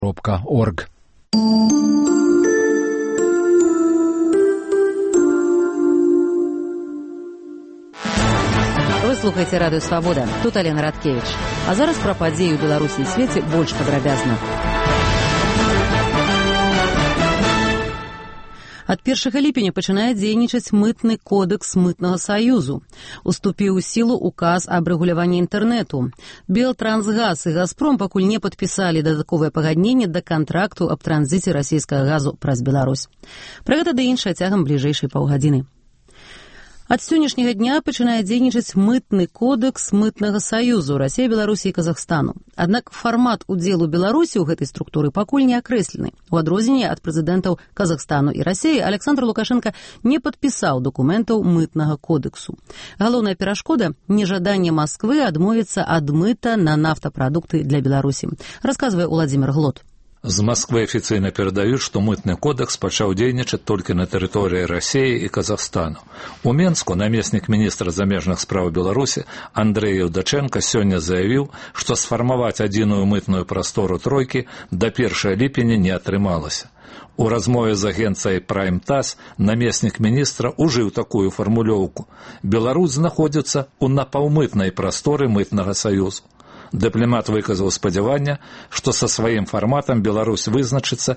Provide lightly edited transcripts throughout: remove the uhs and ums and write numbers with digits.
.org. Вы слухаеце радыё Свабода. Тут Алена Радкевіч. А зараз пра падзеі ў Беларусі і свеце больш падрабязна. Ад 1 ліпеня пачынае дзейнічаць мытны кодэкс мытнага саюзу. Уступіў у сілу указ аб рэгуляванні інтэрнэту. Белтрансгаз і Газпром пакуль не падпісалі дадатковае пагадненне да кантракту аб транзіце расійскага газу праз Беларусь. Пра гэта ды іншае цягам бліжэйшай паўгадзіны. Ад сённяшняга дня пачынае дзейнічаць мытны кодэкс мытнага саюзу Расіі, Беларусі і Казахстану. Аднак фармат удзелу Беларусі ў гэтай структуры пакуль не акрэслены. У адрозненне ад прэзідэнтаў Казахстану і Расіі Александр Лукашенко не падпісаў дакументаў мытнага кодэксу. Галоўная перашкода – нежаданне Масквы адмовіцца ад мыта на нафтапрадукты для Беларусі, расказвае Уладзімир Глот. З Москвы афіцыйна перадаюць, што мытны кодэкс пачаў дзейнічаць толькі на тэрыторыі Расіі і Казахстану. У Менску намеснік міністра замежных спраў Беларусі Андрэй Еўдачэнка сёння заявіў, што сфармаваць адзіную мытную прастору тройкі да 1 ліпеня не атрымалася. У размове з агенцыяй Прайм-Тас намеснік міністра ужыў такую фармулёўку: Беларусь знаходзіцца ў напаўмытнай прасторы мытнага саюзу. Дыпламат выказаў спадзяванне, што са сваім фарматам Беларусь вызначыцца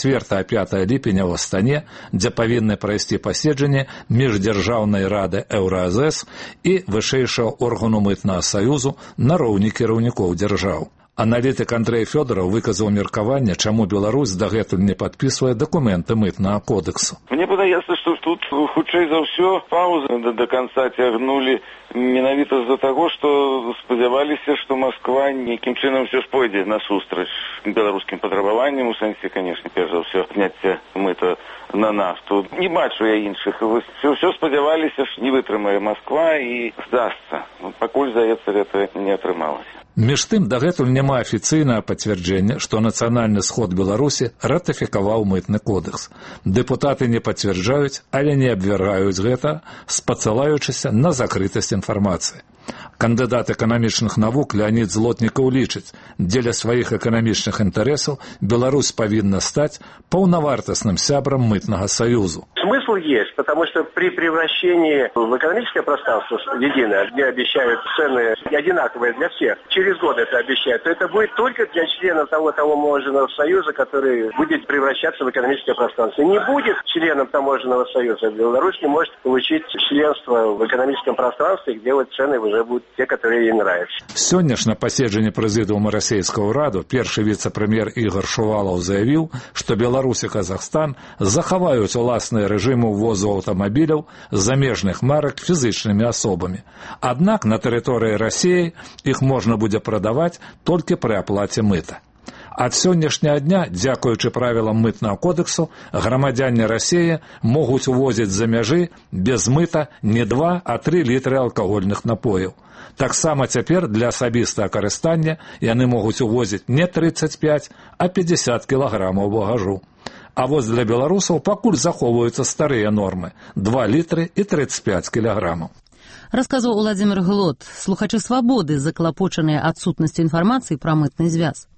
4-5 ліпеня ў Астане, дзе павінны прайсці паседжанні міждзяржаўнай рады Еўразэс і вышэйшага органу мытнага саюзу на роўні кіраўнікоў дзяржаў. Аналітык Андрэй Фёдораў выказаў меркаванне, чаму Беларусь дагэтуль не падпісвае дакументы мытнага кодексу. Мне падаецца, што тут хутчэй за ўсё паузу да канца цягнулі менавіта з-за таго, што спадзяваліся, што Масква нейкім чынам ўсё ж пойдзе насустрач беларускім патрабаванням, у сэнсе, канешне, перш за ўсё, зняцця мыта на нафту. Не бачу я іншых. Ўсё спадзяваліся, што не вытрымае Масква і здасца. Пакуль, здаецца, гэта не атрымалася. Між тым, дагэтуль няма афіцыйнага пацвярджэння, што нацыянальны сход Беларусі ратыфікаваў мытны кодэкс. Дэпутаты не пацвярджаюць, але не абвяргаюць гэта, спасылаючыся на закрытасць інфармацыі. Кандыдат эканамічных навук Леонид Злотнікаў лічыць, дзеля сваіх эканамічных інтарэсаў Беларусь павінна стаць паўнавартасным сябрам мытнага саюзу. Смысл есть, потому что при превращении в экономическое пространство единое, где обещают цены одинаковые для всех, через год это обещают, то это будет только для членов того таможенного союза, который будет превращаться в экономическое пространство. Не будет членом таможенного союза. Беларусь не может получить членство в экономическом пространстве, где вот цены уже будут те, которые ей нравятся. Сёння ж на паседжанні прэзідыума расійскага ўраду першы віцэ-прэм'ер Ігор Шувалаў заявіў, што Беларусь і Казахстан захаваюць уласныя рэжымы ўвозу аўтамабіляў замежных марак фізычнымі асобамі. Аднак на тэрыторыі Расіі іх можна будзе прадаваць толькі пры аплаце мыта. Ад сённяшняга дня, дзякуючы правілам мытнага кодексу, грамадзяне Расіі могуць увозіць за мяжы без мыта не 2, а 3 літры алкагольных напояў. Таксама цяпер для асабістага карыстання яны могуць увозіць не 35, а 50 кілаграмаў багажу. А вось для беларусаў пакуль захоўваюцца старыя нормы – 2 літры і 35 кілаграмаў. Расказваў Уладзімир Глот. Слухачы Свабоды заклапочаныя адсутнасцю інфармацыі пра мытны звяз.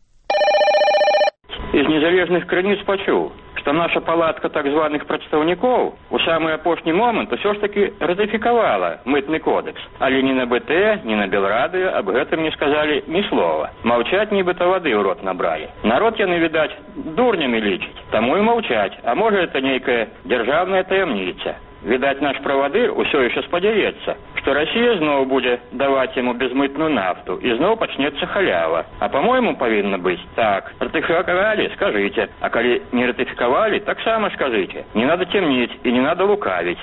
Из незалежных крыніц пачуў, што наша палатка так званых прадстаўнікоў у самы апошні момант усё ж таки ратыфікавала мытны кодекс. Але ні на БТ, ні на Белрадыё аб гэтым не сказалі ні слова. Маўчаць нібыта вады ў рот набралі. Народ яны, відаць, дурнямі лічаць, таму і маўчаць. А можа, это нейкая дзяржаўная таямніца. Відаць, наш правадыр усё яшчэ спадзяецца, што Расія зноў будзе даваць яму безмытную нафту, і зноў пачнецца халява. А, по-моему, павінна быць так. Ратыфікавалі, скажыце. А калі не ратыфікавалі, таксама скажыце. Не надо темнить и не надо лукавить.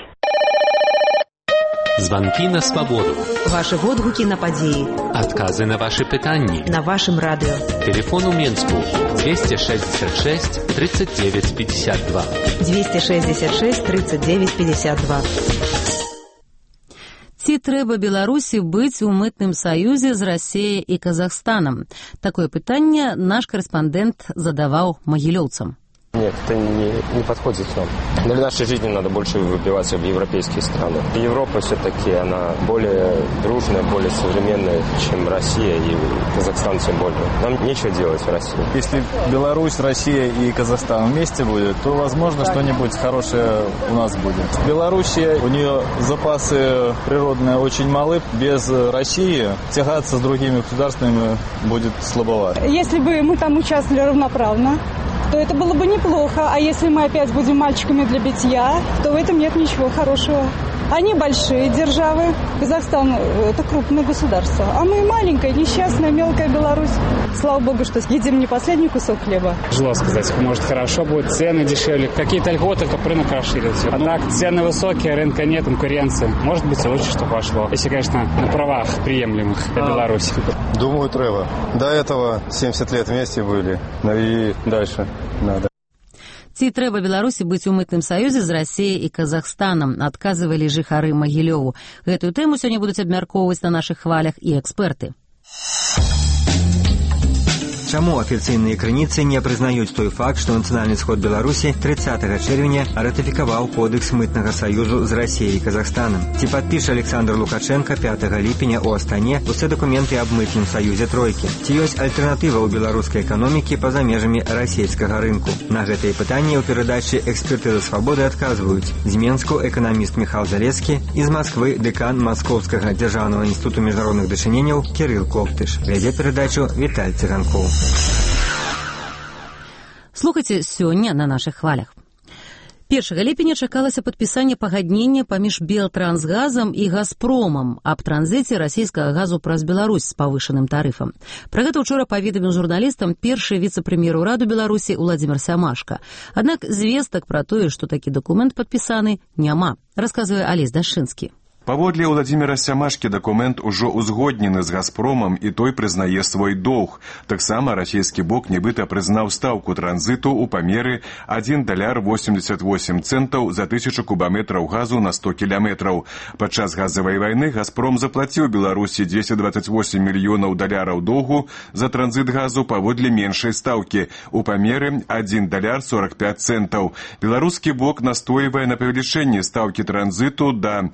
Звонки на свободу. Ваши водгуки на падеи. Отказы на ваши пытанни. На вашем радио. Телефон у Менску 266 39 52. 266 39 52. Ці трэба Беларусі быць у мытным саюзе з Расіяй і Казахстанам? Такое пытанне наш корэспандэнт задаваў магілёўцам. Нет, это не подходит нам. Для нашей жизни надо больше выбиваться в европейские страны. Европа все-таки, она более дружная, более современная, чем Россия, и Казахстан тем более. Нам нечего делать в России. Если Беларусь, Россия и Казахстан вместе будет, то, возможно, что-нибудь хорошее у нас будет. Белоруссия, у нее запасы природные очень малы. Без России тягаться с другими государствами будет слабовато. Если бы мы там участвовали равноправно, то это было бы неплохо. А если мы опять будем мальчиками для битья, то в этом нет ничего хорошего. Они большие державы. Казахстан – это крупное государство. А мы маленькая, несчастная, мелкая Беларусь. Слава богу, что едим не последний кусок хлеба. Тяжело сказать. Может, хорошо будет, цены дешевле. Какие-то льготы, как рынок расширился. А так, цены высокие, рынка нет, конкуренции. Может быть, лучше, что пошло. Если, конечно, на правах приемлемых для Беларуси. Думаю, треба. До этого 70 лет вместе были. Ну и дальше надо. Ці трэба Беларусі быць у мытным саюзе з Расіяй і Казахстанам, адказвалі жыхары Магілёву. Гэтую тэму сёння будуць абмяркоўваць на нашых хвалях і эксперты. Чаму афіцыйныя крыніцы не прызнаюць той факт, што Нацыянальны сход Беларусі 30 чэрвеня ратыфікаваў Кодекс мытнага саюзу з Расіяй і Казахстанам? Ці падпіша Александр Лукашенко 5 ліпеня ў Астане усе дакументы аб мытным саюзе тройкі? Ці ёсць альтэрнатыва ў беларускай эканомікі па-за межамі расійскага рынку? На гэтыя пытанні ў перадачы «Экспертыза свабоды» адказваюць з Менску эканаміст Михал Залескі і з Масквы дэкан Маскоўскага дзяржаўнага інстытуту міжнародных дачыненняў Кірыл Коптыш. Вядзе перадачу Віталь Цыганкоў. Слухайце сёння на нашых хвалях. 1 ліпеня чакалася падпісанне пагаднення паміж Белтрансгазам і Газпромам аб транзіце расійскага газу праз Беларусь з павышаным тарыфам. Пра гэта ўчора паведаміў журналістам першы віцэ-прэм'ер ураду Беларусі Уладзімір Сямашка. Аднак звестак пра тое, што такі дакумент падпісаны, няма, расказвае Алесь Дашчынскі. Паводле Уладзіміра Сямашкі дакумент ужо узгоднены з Газпромам і той прызнае свой доўг. Таксама расійскі бок нібыта прызнаў стаўку транзіту ў памеры $1.88 за 1000 кубаметраў газу на 100 кіламетраў. Падчас газавай вайны Газпром заплаціў Беларусі $228 мільёнаў доўгу за транзіт газу паводле меншай стаўкі ў памеры $1.45. Беларускі бок настойвае на павелічэнні стаўкі транзіту да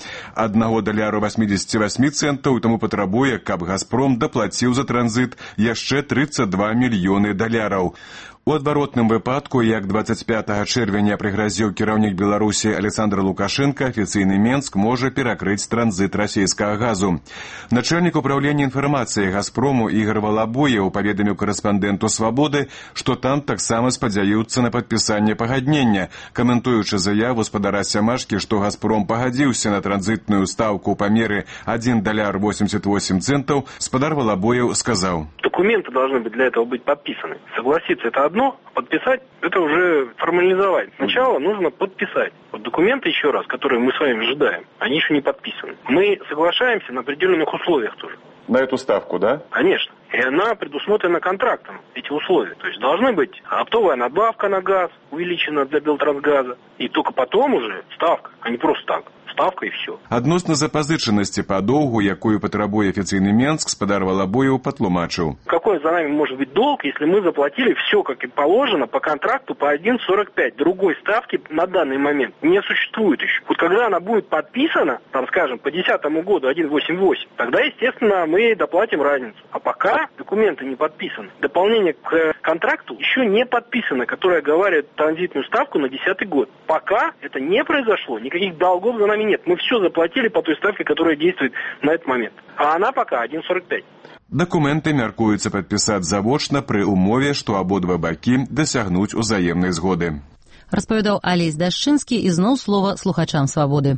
$1.88, і таму патрабуе, каб Газпром даплаціў за транзіт яшчэ $32 мільёны. У адваротным выпадку, як 25 чэрвеня прыгразіў кіраўнік Беларусі Александр Лукашенко, афіцыйны Менск можа перакрыць транзіт расійскага газу. Начальнік управлення інфармацыі Газпрому Ігор Валабоеў паведаміў карэспандэнту «Свабоды», што там таксама спадзяюцца на падпісанне пагаднення. Каментуючы заяву спадара Сямашкі, што Газпром пагадзіўся на транзітную стаўку ў памеры $1.88, спадар Валабоеў сказаў: «Документы должны быть для этого быть подписаны. Согласиться — это одно, подписать — это уже формализовать. Сначала нужно подписать. Вот документы, еще раз, которые мы с вами ожидаем, они еще не подписаны. Мы соглашаемся на определенных условиях тоже». На эту ставку, да? Конечно. И она предусмотрена контрактом, эти условия. То есть должны быть оптовая надбавка на газ, увеличена для Белтрансгаза, и только потом уже ставка, а не просто так. Ставка и все. Адносна запазычанасці па доўгу, якую патрабуе афіцыйны Менск, спадар Валабоеў патлумачыў. Какой за нами может быть долг, если мы заплатили все, как и положено, по контракту по 1.45? Другой ставки на данный момент не существует еще. Вот когда она будет подписана, там, скажем, по 2010 году 1.88, тогда, естественно, мы доплатим разницу. А пока документы не подписаны. Дополнение к контракту еще не подписано, которое говорит транзитную ставку на 2010 год. Пока это не произошло, никаких долгов за нами нет. Мы все заплатили по той ставке, которая действует на этот момент. А она пока 1.45. Дакументы мяркуецца падпісаць завочна пры ўмове, што абодва бакі дасягнуць узаемнай згоды. Распавядаў Алесь Дашчынскі, і зноў слова слухачам «Свободы».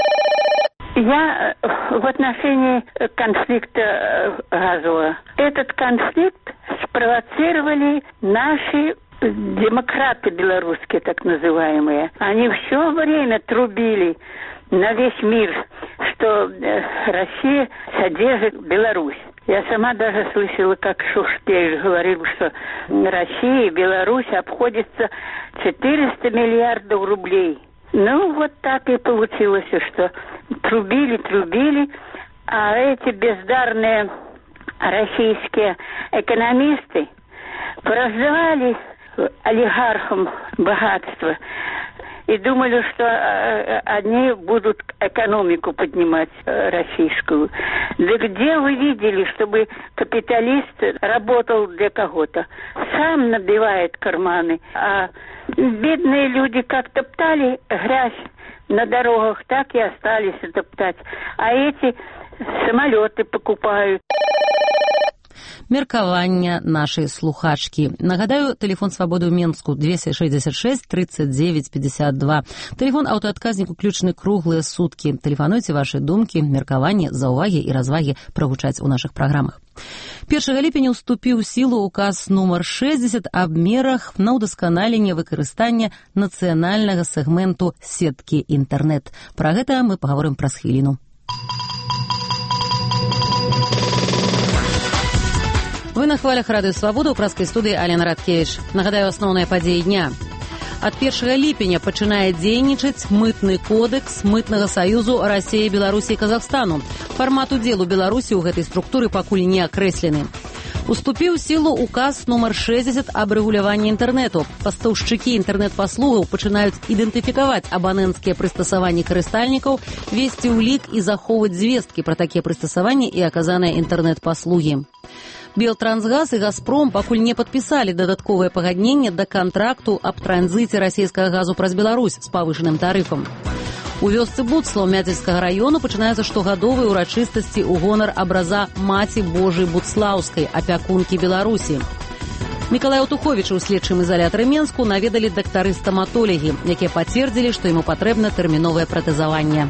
Я в отношении конфликта газового. Этот конфликт спровоцировали наши демократы белорусские, так называемые. Они все время трубили на весь мир, что Россия содержит Беларусь. Я сама даже слышала, как Шухштейн говорил, что Россия и Беларусь обходятся 400 миллиардов рублей. Ну, вот так и получилось, что трубили, а эти бездарные российские экономисты пораздавали олигархам богатство. И думали, что они будут экономику поднимать российскую. Да где вы видели, чтобы капиталист работал для кого-то? Сам набивает карманы. А бедные люди как топтали грязь на дорогах, так и остались топтать. А эти самолеты покупают. Меркавання нашай слухачкі. Нагадаю, тэлефон свабоды ў Менску 266 39 52. Тэлефон аўтаадказнік уключаны круглыя суткі. Тэлефануйце вашы думкі, меркаванні, заўвагі і развагі прагучаць у нашых праграмах. 1 ліпеня ўступіў у сілу указ нумар 60 аб мерах на ўдасканаленне выкарыстання нацыянальнага сегменту сеткі інтэрнэт. Пра гэта мы паговорым праз хвіліну. Вы на хвалях Радыё Свабода ў праскай студыі Алена Радкевіч. Нагадаю, асноўныя падзеі дня. Ад 1 ліпеня пачынае дзейнічаць мытны кодэкс Мытнага саюзу Расіі, Беларусі і Казахстану. Фармат удзелу Беларусі ў гэтай структуры пакуль не акрэслены. Уступіў у сілу указ нумар 60 аб рэгуляванні інтэрнэту. Пастаўшчыкі інтэрнэт-паслугаў пачынаюць ідэнтыфікаваць абанэнцкія прыстасаванні карыстальнікаў, весці ўлік і захоўваць звесткі пра такія прыстасаванні і аказаныя інтэрнэт-паслугі. Белтрансгаз і Газпром пакуль не падпісалі дадатковае пагадненне да кантракту аб транзіце расійскага газу праз Беларусь з павышаным тарыфам. У вёсцы Буцлаў Мяцельскага раёну пачынаюцца штогадовыя ўрачыстасці ў гонар абраза Маці Божай Буцлаўскай, апякункі Беларусі. Мікалая Туховіча ў следчым ізалятары Менску наведалі дактары-стаматолегі, якія пацвердзілі, што яму патрэбна тэрміновае пратэзаванне.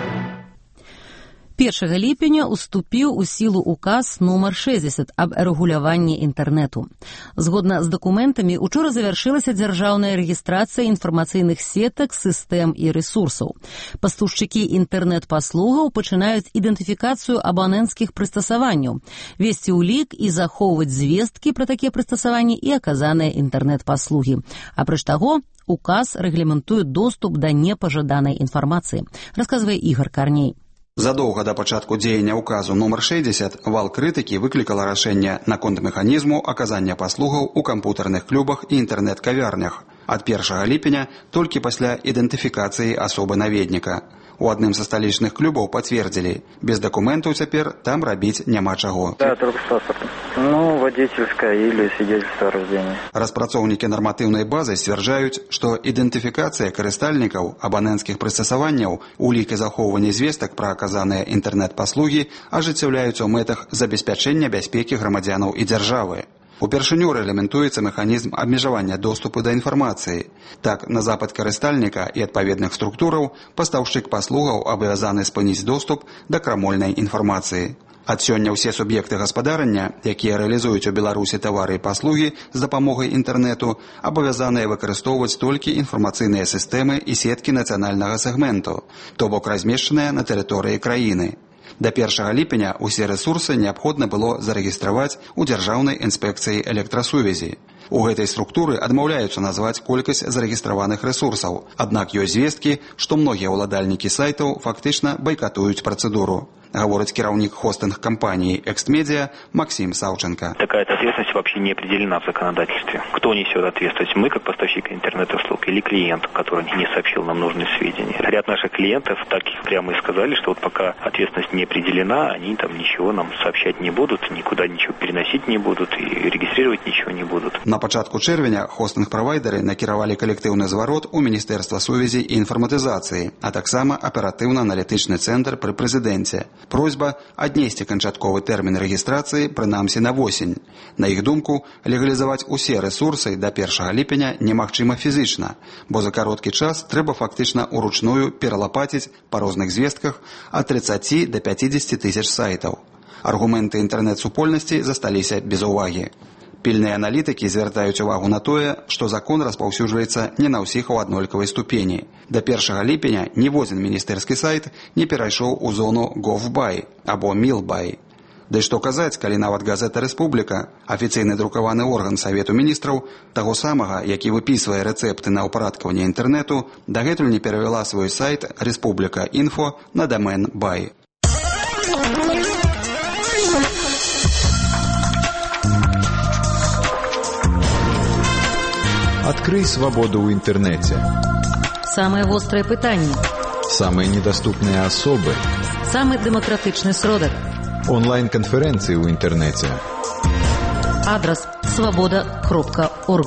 1 ліпеня уступіў у сілу указ нумар 60 аб рэгуляванні інтэрнэту. Згодна з дакументамі, учора завяршылася дзяржаўная рэгістрацыя інфармацыйных сетак, сістэм і рэсурсаў. Пастаўшчыкі інтэрнэт-паслугаў пачынаюць ідэнтыфікацыю абанэнцкіх прыстасаванняў, весці ўлік і захоўваць звесткі пра такія прыстасаванні і аказаныя інтэрнэт-паслугі. Апроч таго, указ рэгламентуе доступ да непажаданай інфармацыі, расказвае Ігор Карней. Задоўга да пачатку дзеяння указу нумар 60 вал крытыкі выклікала рашэнне наконт механізму аказання паслугаў у кампутарных клубах і інтэрнэт-кавярнях. Ад 1 ліпеня толькі пасля ідэнтыфікацыі асобы наведніка. У адным са сталічных клубаў пацвердзілі, без дакументаў цяпер там рабіць няма чаго. Да, только с паспортом. Водительское или свидетельство о рождении. Распрацоўнікі нарматыўнай базы сцвярджаюць, што ідэнтыфікацыя карыстальнікаў абанэнцкіх прыстасаванняў, улік і захоўванне звестак пра аказаныя інтэрнэт-паслугі ажыццяўляюцца ў мэтах забеспячэння бяспекі грамадзянаў і дзяржавы. Упершыню рэгламентуецца механізм абмежавання доступу да інфармацыі. Так, на запыт карыстальніка і адпаведных структураў пастаўшчык паслугаў абавязаны спыніць доступ да крамольнай інфармацыі. Ад сёння ўсе суб'екты гаспадарання, якія рэалізуюць у Беларусі тавары і паслугі з дапамогай інтэрнэту, абавязаныя выкарыстоўваць толькі інфармацыйныя сістэмы і сеткі нацыянальнага сегменту, то бок размешчаныя на тэрыторыі краіны. Да 1 ліпеня ўсе рэсурсы неабходна было зарэгістраваць у Дзяржаўнай інспекцыі электрасувязі. У гэтай структуры адмаўляюцца назваць колькасць зарэгістраваных рэсурсаў, аднак ёсць звесткі, што многія ўладальнікі сайтаў фактычна байкатуюць працэдуру. Говорит кіраўнік хостинг-компании «Экстмедиа» Максим Савченко. Такая ответственность вообще не определена в законодательстве. Кто несет ответственность? Мы, как поставщик интернет-услуг, или клиент, который не сообщил нам нужные сведения? Ряд наших клиентов так прямо и сказали, что вот пока ответственность не определена, они там ничего нам сообщать не будут, никуда ничего переносить не будут и регистрировать ничего не будут. На пачатку чэрвеня хостинг-правайдеры накіравалі калектыўны зварот у Міністэрства сувязі і інфарматызацыі, а таксама аператыўна-аналітычны цэнтр пры прэзідэнце. Просьба аднесці канчатковы тэрмін рэгістрацыі прынамсі на восень. На іх думку, легалізаваць усе рэсурсы да 1 ліпеня немагчыма фізічна, бо за кароткі час трэба фактычна уручную пералапаціць па розных звестках ад 30 да 50 тысяч сайтаў. Аргументы інтэрнэт-супольнасці засталіся без увагі. Пільныя аналітыкі звяртаюць увагу на тое, што закон распаўсюджваецца не на ўсіх у аднолькавай ступені. Да 1 ліпеня ніводзін міністэрскі сайт не перайшоў у зону GovBuy або MilBuy. Да і што казаць, калі нават газета «Рэспубліка», афіцыйны друкаваны орган Савету міністраў, таго самага, які выпісвае рэцэпты на ўпарадкаванне інтэрнэту, дагэтуль не перавяла свой сайт «Республика.Инфо» на домен «Buy». Открый свободу ў інтэрнэце. Самые вострые пытанні. Самые недоступные особы. Самый демократичный сродок. Онлайн-конференции ў інтэрнэце. Адрес svoboda.org.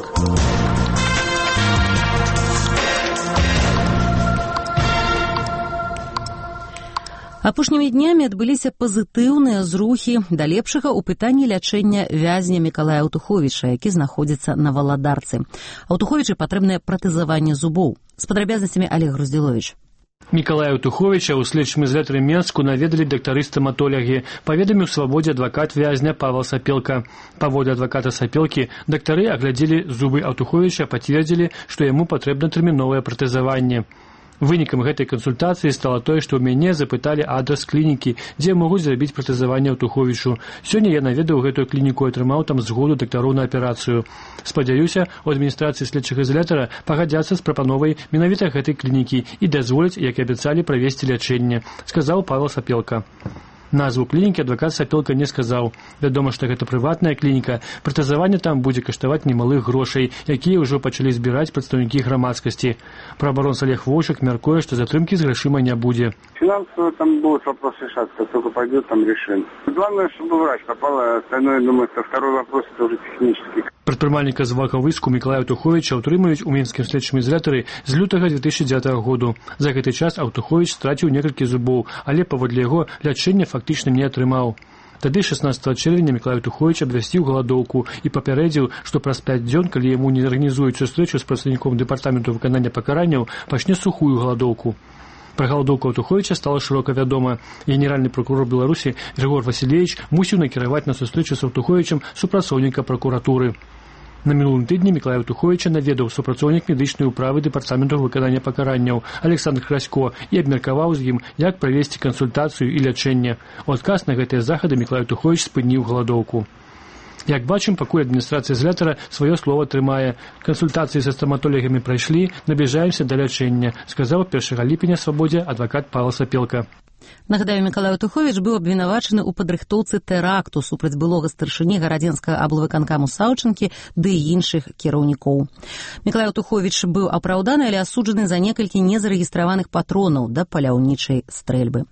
Апошнімі днямі адбыліся пазітыўныя зрухі да лепшага ў пытанні лячэння вязня Мікалая Аўтуховіча, які знаходзіцца на Валадарцы. Аўтуховічу патрэбнае пратэзаванне зубоў. З падрабязнасцямі Олег Груздзіловіч. Мікалая Аўтуховіча ў следчым ізалятары Менску наведалі дактары-стаматолягі, паведаміў Свабодзе адвакат вязня Павел Сапелка. Паводле адваката Сапелкі, дактары аглядзелі зубы Аўтуховіча, пацвердзілі, што яму патрэбна тэрміновае пратэзаванне. Вынікам гэтай кансультацыі стала тое, што ў мяне запыталі адрас клінікі, дзе могуць зрабіць пратэзаванне Аўтуховічу. Сёння я наведаў гэтую клініку і атрымаў там згоду дактароў на аперацыю. Спадзяюся, у адміністрацыі следчага ізалятара пагадзяцца з прапановай менавіта гэтай клінікі і дазволяць, як і абяцалі, правесці лячэнне, сказаў Павел Сапелка. Назву клінікі адвакат Сапелка не сказаў. Вядома, што гэта прыватная клініка. Пратэзаванне там будзе каштаваць немалых грошай, якія ўжо пачалі збіраць прадстаўнікі грамадскасці. Праабаронца Олег Войчук мяркуе, што затрымкі з грашыма не будзе. Финансово там будет вопрос решаться, как только пойдет, там решим. Главное, чтобы врач попал, а остальное, думаю, второй вопрос это уже технический. Прадпрымальніка з Вакавыску Мікалая Аўтуховіча ўтрымаюць у мінскім следчым ізалятары з лютага 2009 году. За гэты час Аўтуховіч страціў некалькі зубоў, але паводле яго лячэння фактычна не атрымаў. Тады 16 чэрвеня Мікалай Аўтуховіч абвясціў галадоўку і папярэдзіў, што праз 5 дзён, калі яму не арганізуюць сустрэчу з прадстаўніком дэпартаменту выканання пакаранняў, пачне сухую галадоўку. Пра галадоўку Аўтуховіча стала шырока вядома. Генеральны прокурор Беларусі Григор Васильевич мусіў накіраваць на сустрэчу з Аўтуховічам супрацоўніка пракуратуры. На мінулым тыдні Мікалая Аўтуховіча наведаў супрацоўнік медычнай управы дэпартаменту выканання пакаранняў Александр Красько і абмеркаваў з ім, як правесці кансультацыю і лячэнне. У адказ на гэтыя захады Мікалай Аўтуховіч спыніў галадоўку. Як бачым, пакуль адміністрацыя ізалятара сваё слова трымае. Кансультацыі са стаматолягамі прайшлі, набліжаемся да лячэння, сказаў 1 ліпеня Свабодзе адвакат Павел Сапелка. Нагадаю, Мікалай Аўтуховіч быў абвінавачаны ў падрыхтоўцы тэракту супраць былога старшыні гарадзенскага аблвыканкаму Саўчынкі ды іншых кіраўнікоў. Мікалай Аўтуховіч быў апраўданы, але асуджаны за некалькі незарэгістраваных патронаў да паляўнічай стрэльбы.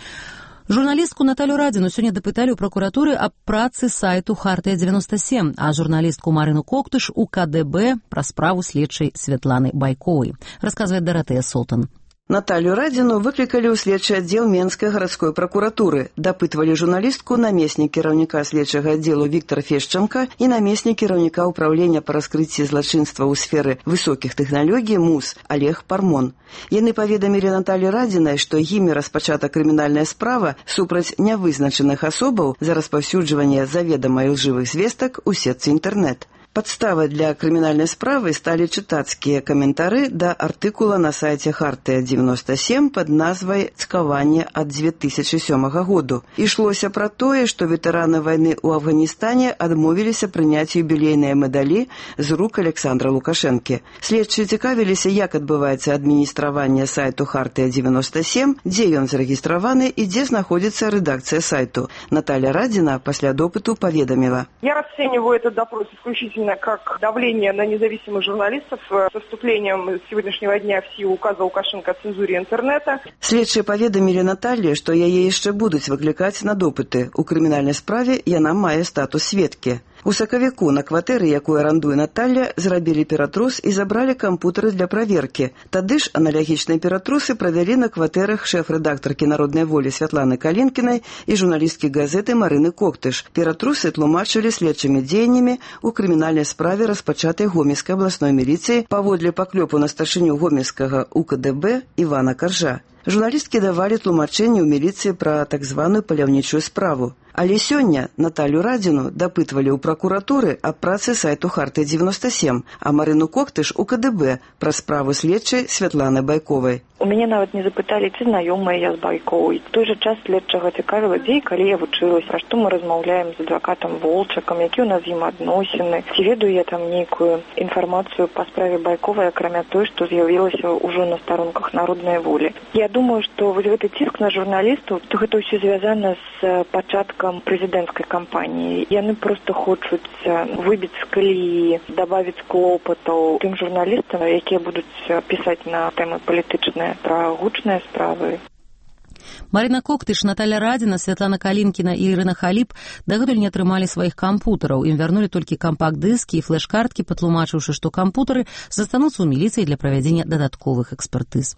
Журналістку Наталю Радзіну сёння дапыталі ў пракуратуры аб працы сайту «Хартыя-97», а журналістку Марыну Коктыш у КДБ пра справу следчай Святланы Байковай. Расказвае Даратыя Солтан. Наталью Радзіну выклікалі ў следчы аддзел Менскай гарадской пракуратуры. Дапытвалі журналістку намеснік кіраўніка следчага аддзелу Віктор Фешченко і намеснік кіраўніка ўправлення па раскрыцці злачынства ў сферы высокіх тэхналогій МУС Олег Пармон. Яны паведамілі Наталі Радзінай, што імі распачата крымінальная справа супраць нявызначаных асобаў за распаўсюджванне заведама ілжывых звестак у сетцы інтэрнэт. Падставай для крымінальнай справы сталі чытацкія каментары да артыкула на сайце «Хартыя-97» пад назвай «Цкаванне ад 2007 году». Ішлося пра тое, што ветэраны вайны ў Афганістане адмовіліся прыняць юбілейныя медалі з рук Александра Лукашэнкі. Следчыя цікавіліся, як адбываецца адміністраванне сайту «Хартыя-97», дзе ён зарэгістраваны і дзе знаходзіцца рэдакцыя сайту. Наталья Радзіна пасля допыту паведаміла. Я расцениваю этот допрос исключительно как давление на независимых журналистов со вступлением сегодняшнего дня в силу указа Лукашенко о цензуре интернета. Следчыя паведамілі Наталье, што яе яшчэ будуць выклікаць на допыты. У крымінальнай справе яна мае статус сведкі. У сакавіку на кватэры, якую арандуе Наталья, зрабілі ператрус і забралі кампутары для праверкі. Тады ж аналагічныя ператрусы правялі на кватэрах шэф-рэдактаркі «Народнай волі» Святланы Калінкінай і журналісткі газеты Марыны Коктыш. Ператрусы тлумачылі следчымі дзеяннямі у крымінальнай справе, распачатай гомельскай абласной міліцыі паводле паклёпу на старшыню гомельскага УКДБ Івана Каржа. Журналісткі давалі тлумачэнні ў міліцыі пра так званую паляўнічую справу. Але сёння Наталью Радзіну дапытвалі ў пракуратуры аб працы сайту «Хартыя-97», а Марыну Коктыш у КДБ пра справу следчай Святланы Байковай. У мяне нават не запыталі, ці знаёмая я з Байковай. В той жа час следчага цікавіла, дзе і калі я вучылась, пра што мы размаўляем з адвакатам Волчакам, які ў нас з ім адносіны, ці ведаю я там нейкую інфармацыю па справе Байковай, акрамя той, што з'явілася ўжо на старонках «Народнай волі». Я думаю, што вось гэты ціск на журналістаў, то гэта ўсё звязана з пачаткам прэзідэнцкай кампаніі. Яны проста хочуць выбіць з калеі, дабавіць клопатаў тым журналістам, якія будуць пісаць на тэмы палітычныя, пра гучныя справы. Марина Коктыш, Наталья Радина, Святлана Калинкина и Ирина Халип дагэтуль не атрымалі сваіх кампутараў. Ім вярнулі толькі кампакт-дыскі і флеш-карткі, патлумачыўшы, што кампутары застануцца ў міліцыі для правядзення дадатковых экспертыз.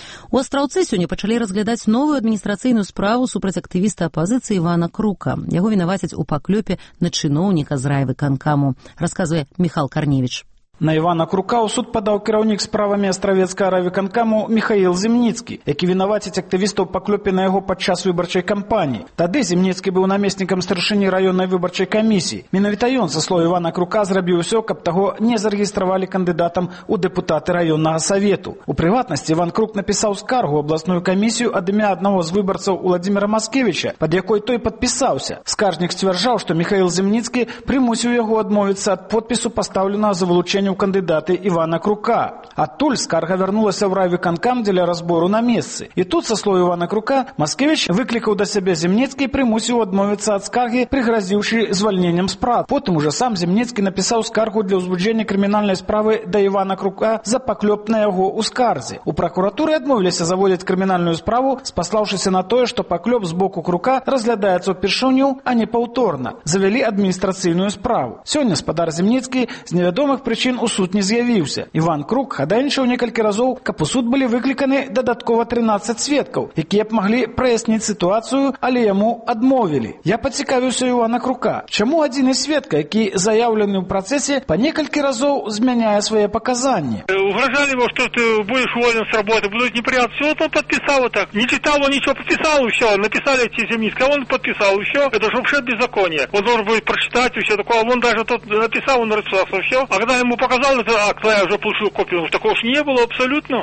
У Астраўцы сёння пачалі разглядаць новую адміністрацыйную справу супраць актывіста апазіцыі Івана Крука. Яго вінавацяць у паклёпе на чыноўніка з райвыканкаму, расказвае Міхал Карневіч. На Івана Крука ў суд падаў кіраўнік справамі астравецкага райвыканкаму Михаил Зімніцкі, які вінаваціць актывістаў паклёпе на яго падчас выбарчай кампаніі. Тады Зімніцкі быў намеснікам старшыні раённай выбарчай камісіі. Менавіта ён, са слоў Івана Крука, зрабіў усё, каб таго не зарэгістравалі кандыдатам у дэпутаты раённага савету. У прыватнасці Іван Крук напісаў скаргу абласную камісію ад імя аднаго з выбарцаў Уладзіміра Маскевіча, пад якой той падпісаўся. Скаржнік сцвярджаў, што Михаил Зімніцкі прымусіў яго адмовіцца ад подпісу, пастаўленага за вылучэнне у кандыдаты Івана Крука. Адтуль скарга вярнулася ў райвыканкам дзеля разбору на месцы. І тут, са слоў Івана Крука, Маскевіч выклікаў да сябе Зімніцкі і прымусіў адмовіцца ад скаргі, прыгразіўшы звальненнем з працы. Потым ужо сам Зімніцкі напісаў скаргу для ўзбуджэння крымінальнай справы да Івана Крука за паклёп на яго ў скарзе. У пракуратуры адмовіліся заводзіць крымінальную справу, спаслаўшыся на тое, што паклёп з боку Крука разглядаецца ўпершыню, а не паўторна. Завялі адміністрацыйную справу. Сёння спадар Зімніцкі з невядомых прычын у суд не з'явіўся. Іван Крук хадайнічаў некалькі разоў, каб у суд былі выкліканы дадаткова 13 сведкаў, якія б маглі праясніць сітуацыю, але яму адмовілі. Я пацікавіўся Івана Крука, чаму адзіны сведка, які заяўлены ў працэсе, па некалькі разоў змяняе свае паказанні. Угрожали его, что ты будешь уволен с работы, будут неприятности. Вот он подписал вот так. Не читал он ничего, подписал и все. Написали эти Зимницкий, а он подписал и все. Это же вообще беззаконие. Он должен будет прочитать и все такое. Он даже тут написал, он расписался, все. А когда ему показал этот акт, я уже получил копию. Такого ж не было абсолютно.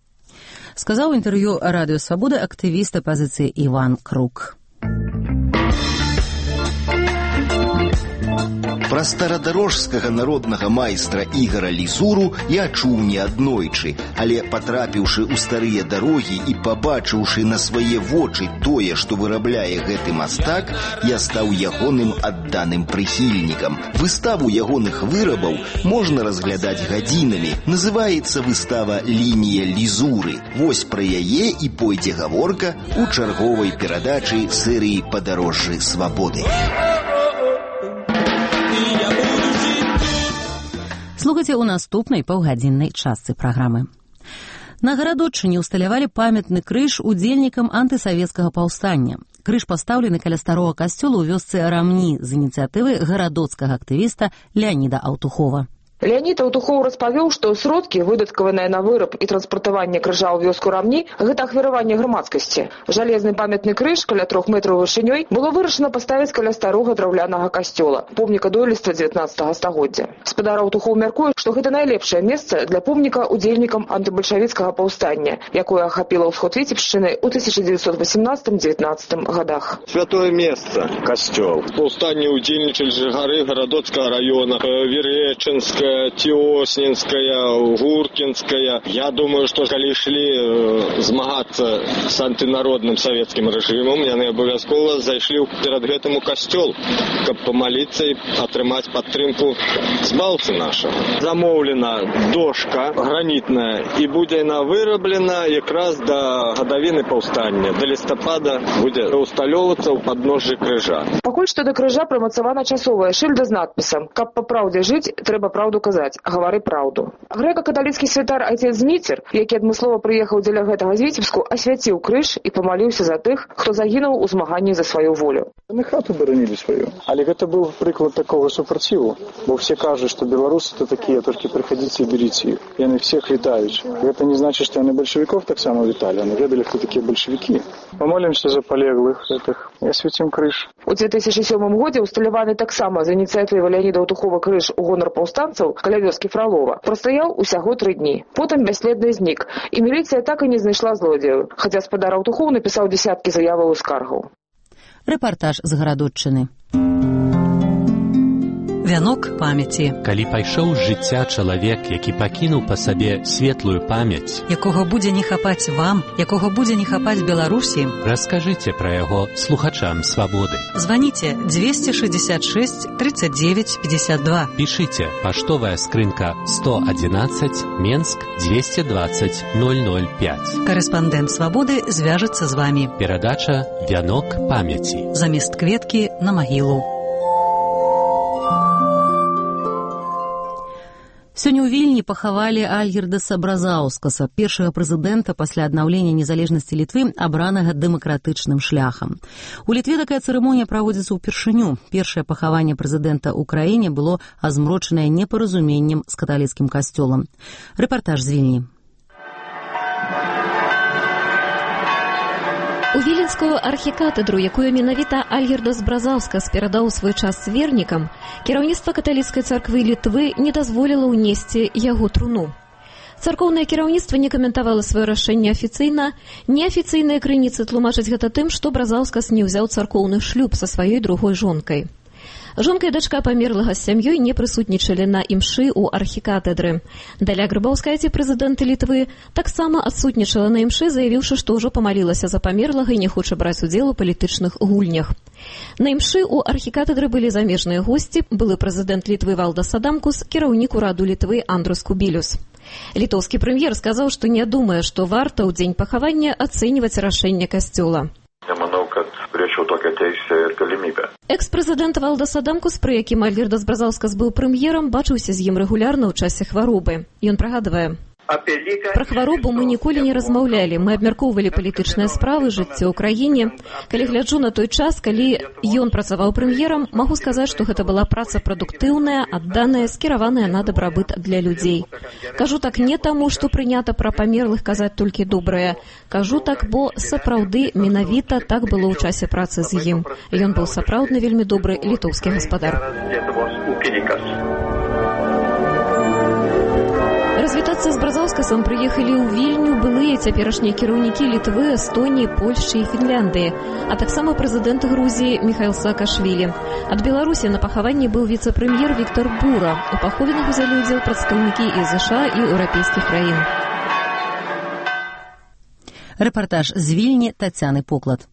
Сказал в интервью Радио Свобода активист оппозиции Иван Крук. Пра старадарожскага народнага майстра Ігара Лізуру я чуў неаднойчы, але патрапіўшы ў старыя дарогі і пабачыўшы на свае вочы тое, што вырабляе гэты мастак, я стаў ягоным адданым прыхільнікам. Выставу ягоных вырабаў можна разглядаць гадзінамі. Называецца выстава «Лінія Лізуры». Вось пра яе і пойдзе гаворка ў чарговай перадачы серыі «Падарожжы свабоды». Слухайце ў наступнай паўгадзіннай частцы праграмы. На Гарадоччыне ўсталявалі памятны крыж удзельнікам антысавецкага паўстання. Крыж пастаўлены каля старога касцёла ў вёсцы Рамні з ініцыятывы гарадоцкага актывіста Леаніда Аўтухова. Леонид Аўтухоў распавёў, што сродкі, выдаткаваныя на выраб і транспартаванне крыжа ў вёску Рамні, гэта ахвяраванне грамадскасці. Жалезны памятны крыж каля 3 метраў вышынёй было вырашана паставіць каля старога драўлянага касцёла, помніка дойлідства 19 стагоддзя. Спадар Аўтухоў мяркуе, што гэта найлепшае месца для помніка удзельнікам антыбальшавіцкага паўстання, якое ахапіла ўсход Віцебшчыны ў 1918-19 годах. Святое месца, касцёл. Паўстанне удзельнічалі жыхары гарадоцкага раёна, Вереченска, Тиоснинская, Гуркинская. Я думаю, что калі ішлі змагацца с антынародным советским режимом, яны абавязкова зайшлі перад гэтым у касцёл, каб помолиться и атрымаць падтрымку збаўцы нашага. Замоўлена дошка гранітная і будзе яна выраблена якраз да гадавіны паўстання. Да лістапада будзе усталёўвацца ў падножжы крыжа. Пакуль што да крыжа прымацавана часовая шыльда з надпісам «Каб па праўдзе жыць, трэба праўду казаць, гавары праўду». Грэка-каталіцкі святар отец Зміцер, які адмыслова прыехаў дзеля гэтага з Віцебску, асвяціў крыж і памаліўся за тых, хто загінуў у змаганні за сваю волю. Яны хату баранілі сваю. Але гэта быў прыклад такога супраціву, бо все кажуць, што беларусы то такія, толькі прыходзіце і беріце іх. Яны всех вітаюць. Гэта не значыць, што яны бальшавіков таксама віталі, яны ведалі, хто такія бальшавікі. Памолімся за палеглых гэтых і асвяцім крыж. У 2007 годзе усталяваны таксама за ініцыятывай Леаніда Аўтухова крыж у гонар паўстанцаў каля вёскі Фролова. Прастаяў усяго 3 дні. Потым бясследна знік, і міліцыя так і не знайшла злодзею, хаця спадар Аўтухоў напісаў дзесяткі заяваў і скаргаў. Рэпартаж з Гарадоччыны. Вянок памяці. Калі пайшоў з жыцця чалавек, які пакінуў па сабе светлую памяць, якога будзе не хапаць вам, якога будзе не хапаць Беларусі, раскажыце пра яго слухачам свабоды. Званіце 266 39 52. Пішыце паштовая скрынка 111 Менск 220 005. Карэспандэнт свабоды звяжацца з вамі. Перадача «Вянок памяці». Замест кветкі на магілу. Сёння ў Вільні пахавалі Альгірдаса Бразаўскаса, першага прэзідэнта пасля аднаўлення незалежнасці Літвы, абранага дэмакратычным шляхам. У Літве такая цырымонія праводзіцца ўпершыню. Першае пахаванне прэзідэнта ў краіне было азмрочанае непаразуменнем з каталіцкім касцёлам. Рэпартаж з Вільні. У віленскую архікатедру, якую менавіта Альгірдас Бразаўскас перадаў свой час вернікам, кіраўніцтва каталіцкай царквы Літвы не дазволіла ўнесці яго труну. Царкоўнае кіраўніцтва не каментавала сваё рашэнне афіцыйна, неафіцыйныя крыніцы тлумачаць гэта тым, што Бразаўскас не ўзяў царкоўны шлюб са сваёй другой жонкай. Жонка і дачка памерлага з сям'ёй не прысутнічалі на імшы ў архікатэдры. Даля Грыбаўскайце, прэзідэнт Літвы, таксама адсутнічала на імшы, заявіўшы, што ўжо памалілася за памерлага і не хоча браць удзел у палітычных гульнях. На імшы ў архікатэдры былі замежныя госці, былы прэзідэнт Літвы Валдас Адамкус, кіраўнік ураду Літвы Андрус Кубілюс. Літоўскі прэм'ер сказаў, што не думае, што варта ў дзень пахавання ацэньваць рашэнне касцёла. Экс-прэзідэнт Валдас Адамкус, пры якім Альгірдас Бразаўскас быў прэм'ерам, бачыўся з ім рэгулярна ў часе хваробы. Ён прагадвае: «Пра хваробу мы ніколі не размаўлялі, мы абмяркоўвалі палітычныя справы, жыццё ў краіне. Калі гляджу на той час, калі ён працаваў прэм'ерам, магу сказаць, што гэта была праца прадуктыўная, адданая, скіраваная на дабрабыт для людзей. Кажу так не таму, што прынята пра памерлых казаць толькі добрае. Кажу так, бо сапраўды менавіта так было ў часе працы з ім. Ён быў сапраўдны вельмі добры літоўскі гаспадар». Развітацца з Бразаўскасам прыехалі ў Вільню былыя цяперашнія кіраўнікі Літвы, Эстоніі, Польшчы і Фінляндыі, а таксама прэзідэнт Грузіі Міхаіл Саакашвілі. Ад Беларусі на пахаванні быў віцэ-прэм'ер Віктор Бура. У паховінах узялі ўдзел прадстаўнікі і ЗША, і еўрапейскіх краін. Рэпартаж з Вільні Тацяны Поклад.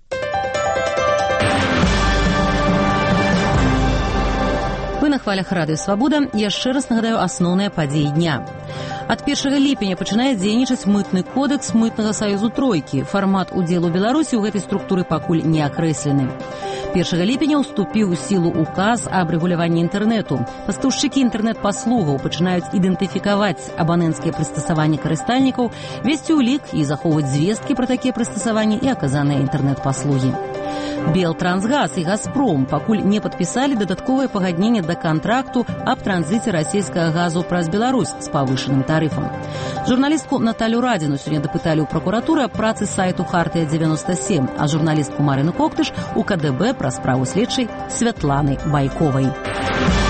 Вы на хвалях радыё «Свабода». Яшчэ раз нагадаю асноўныя падзеі дня. Ад 1 ліпеня пачынае дзейнічаць мытны кодэкс мытнага саюзу тройкі. Фармат удзелу Беларусі ў гэтай структуры пакуль не акрэслены. 1 ліпеня ўступіў у сілу указ аб рэгуляванні інтэрнэту. Пастаўшчыкі інтэрнэт-паслугаў пачынаюць ідэнтыфікаваць абанэнцкія прыстасаванні карыстальнікаў, весці ўлік і захоўваць звесткі пра такія прыстасаванні і аказаныя інтэрнэт-паслугі. Белтрансгаз і Газпром пакуль не падпісалі дадатковае пагадненне да кантракту аб транзіце расійскага газу праз Беларусь з павышаным тарыфам. Журналістку Наталю Радзіну сёння дапыталі ў пракуратуры аб працы сайту «Хартыя-97», а журналістку Марыну Коктыш у КДБ пра справу следчай Святланы Байковай.